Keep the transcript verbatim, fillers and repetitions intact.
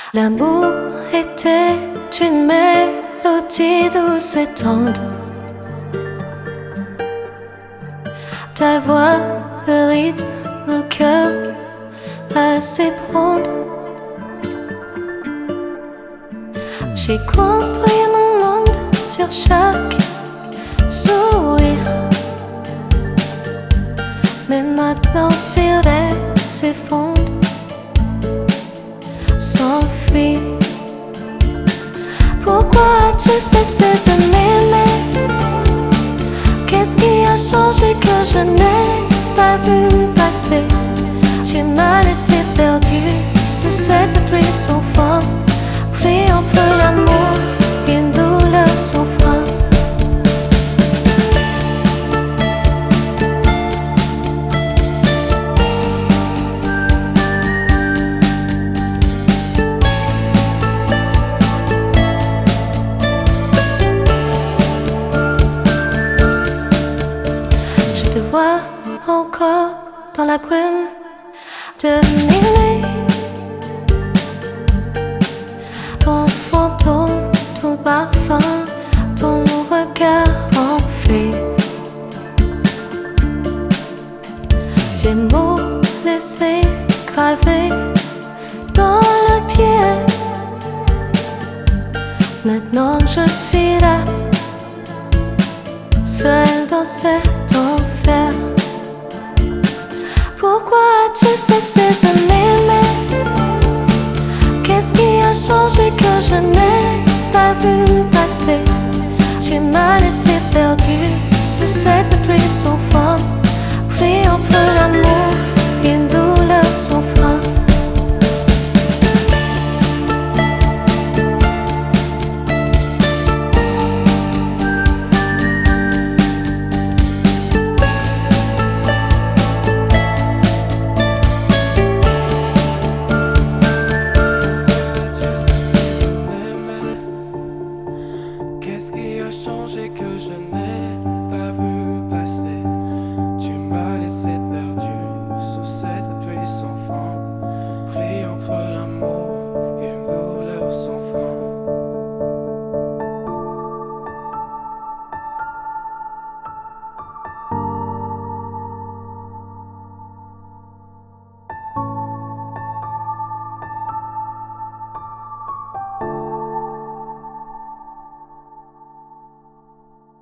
L'amour était une mélodie douce et tendre. Ta voix, le rythme, mon cœur assez prendre. J'ai construit mon monde sur chaque sourire. Mais maintenant s'il s'effondre, s'enfuit. Pourquoi as-tu cessé de m'aimer? Qu'est-ce qui a changé que je n'ai pas vu passer? Tu m'as laissé perdu sous cette pluie sans fin, pris entre l'amour et une douleur sans frein. Je te vois encore dans la brume de minuit. Ton fantôme, ton parfum, ton regard enfui. Les mots laissés gravés dans la pierre. Maintenant je suis là, seul dans cet enfer. Pourquoi as-tu cessé de m'aimer? Qu'est-ce qui a changé que je n'ai pas vu passer? Tu m'as laissé perdu sous cette pluie sans fin, pris entre l'amour et une douleur sans frein.